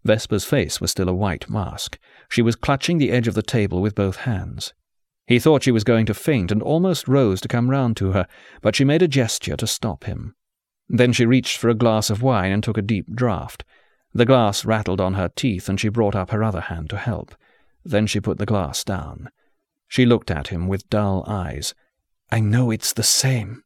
Vesper's face was still a white mask. She was clutching the edge of the table with both hands. He thought she was going to faint and almost rose to come round to her, but she made a gesture to stop him. Then she reached for a glass of wine and took a deep draught. The glass rattled on her teeth, and she brought up her other hand to help. Then she put the glass down. She looked at him with dull eyes. "I know it's the same."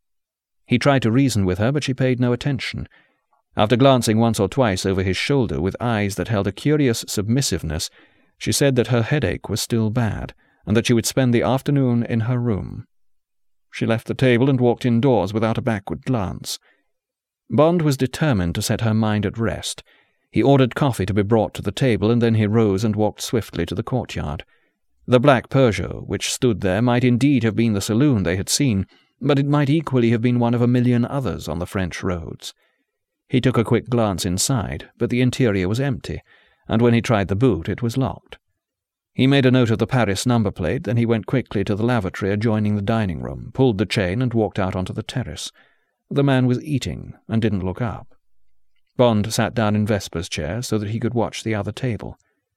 He tried to reason with her, but she paid no attention. After glancing once or twice over his shoulder with eyes that held a curious submissiveness, she said that her headache was still bad, and that she would spend the afternoon in her room. She left the table and walked indoors without a backward glance. Bond was determined to set her mind at rest. He ordered coffee to be brought to the table, and then he rose and walked swiftly to the courtyard. The black Peugeot which stood there might indeed have been the saloon they had seen, but it might equally have been one of a million others on the French roads. He took a quick glance inside, but the interior was empty, and when he tried the boot it was locked. He made a note of the Paris number plate, then he went quickly to the lavatory adjoining the dining room, pulled the chain, and walked out onto the terrace. The man was eating, and didn't look up. Bond sat down in Vesper's chair so that he could watch the other table.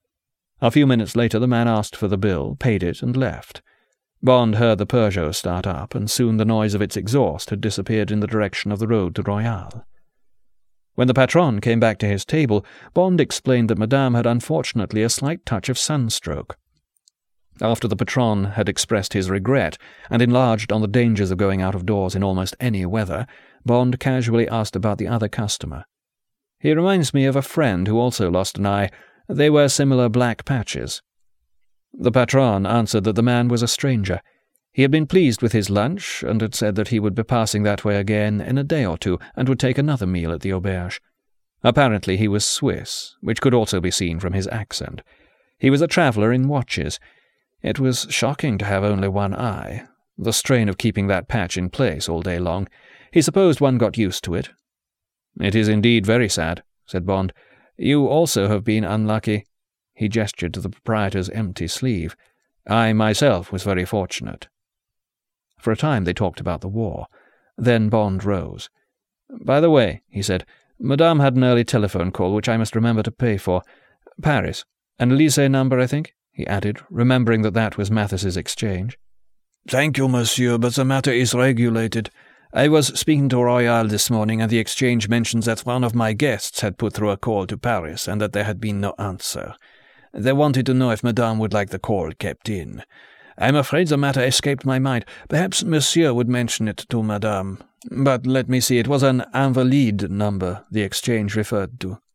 A few minutes later the man asked for the bill, paid it, and left. Bond heard the Peugeot start up, and soon the noise of its exhaust had disappeared in the direction of the road to Royal. When the patron came back to his table, Bond explained that Madame had unfortunately a slight touch of sunstroke. After the patron had expressed his regret and enlarged on the dangers of going out of doors in almost any weather, Bond casually asked about the other customer. "He reminds me of a friend who also lost an eye. They wear similar black patches." The patron answered that the man was a stranger. He had been pleased with his lunch, and had said that he would be passing that way again in a day or two, and would take another meal at the auberge. Apparently he was Swiss, which could also be seen from his accent. He was a traveller in watches. It was shocking to have only one eye. The strain of keeping that patch in place all day long. He supposed one got used to it. "It is indeed very sad," said Bond. "You also have been unlucky." He gestured to the proprietor's empty sleeve. "I myself was very fortunate." For a time they talked about the war. Then Bond rose. "By the way," he said, "Madame had an early telephone call which I must remember to pay for. Paris. An Elysée number, I think," he added, remembering that was Mathis's exchange. "Thank you, monsieur, but the matter is regulated. I was speaking to Royal this morning, and the exchange mentions that one of my guests had put through a call to Paris, and that there had been no answer. They wanted to know if Madame would like the call kept in. I'm afraid the matter escaped my mind. Perhaps monsieur would mention it to Madame. But let me see, it was an Invalide number the exchange referred to."